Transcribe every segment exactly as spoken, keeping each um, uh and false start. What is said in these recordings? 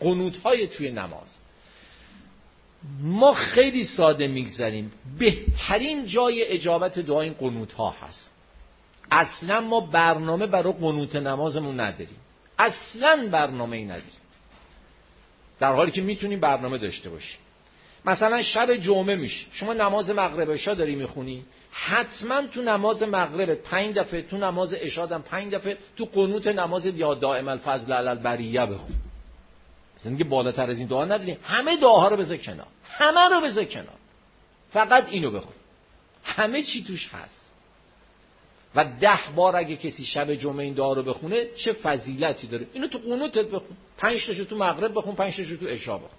قنوت‌های توی نماز. ما خیلی ساده میگذریم. بهترین جای اجابت دعا این قنوت‌ها هست. اصلا ما برنامه برای قنوت نمازمون نداریم. اصلا برنامه ای نداریم. در حالی که میتونیم برنامه داشته باشیم. مثلا شب جمعه میشه، شما نماز مغرب عشا داری میخونی، حتما تو نماز مغرب پنج دفعه، تو نماز عشا هم پنج دفعه، تو قنوت نماز یا دائم الفضل علی البریه بخون. مثلا اینکه بالاتر از این دعا نداریم. همه دعاها رو بذار کنار، همه رو بذار کنار، فقط اینو بخون. همه چی توش هست. و ده بار اگه کسی شب جمعه این دعا رو بخونه چه فضیلتی داره. اینو تو قنوتت بخون، پنج تاشو تو مغرب بخون، پنج تاشو تو عشا بخون.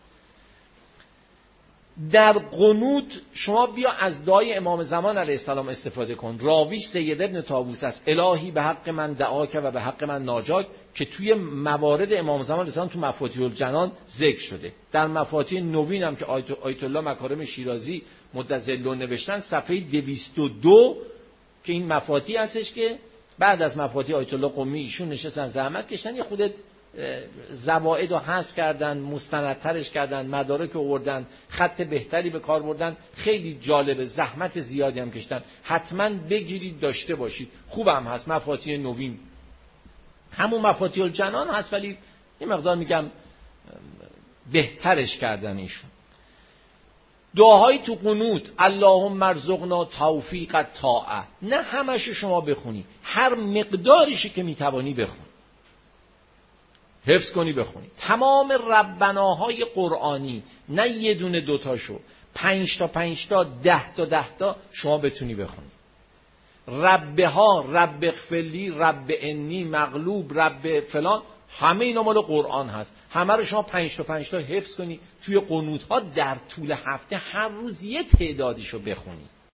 در قنوت شما بیا از دعای امام زمان علیه السلام استفاده کن. راویش سید ابن طاووس است: الهی به حق من دعاک و به حق من ناجاک، که توی موارد امام زمان علیه السلام تو مفاتیح الجنان ذکر شده. در مفاتیح نوین هم که آیت الله مکارم شیرازی مدظلون نوشتن، صفحه دویست و دو، که این مفاتیح هستش که بعد از مفاتیح آیت الله قمی ایشون نشستن زحمت کشتن یه خودت زوائد رو حذف کردن، مستندترش کردن، مدارک آوردن، خط بهتری به کار بردن. خیلی جالبه، زحمت زیادی هم کشتن. حتما بگیرید داشته باشید، خوبم هست. مفاتیح نوین همون مفاتیح الجنان هست، ولی یه مقدار میگم بهترش کردن ایشون. دعاهای تو قنوت: اللهم ارزقنا توفیق الطاعه، نه همش شما بخونی، هر مقداریشی که میتوانی بخون، حفظ کنی بخونی. تمام ربناهای قرآنی، نه یه دونه دوتاشو، پنج تا پنج تا، ده تا ده تا شما بتونی بخونی. ربه ها، رب اغفرلی، رب انی، مغلوب، رب فلان، همه اینا مال قرآن هست. همه رو شما پنج تا پنج تا حفظ کنی، توی قنوت ها در طول هفته هر روز یه تعدادیشو بخونی.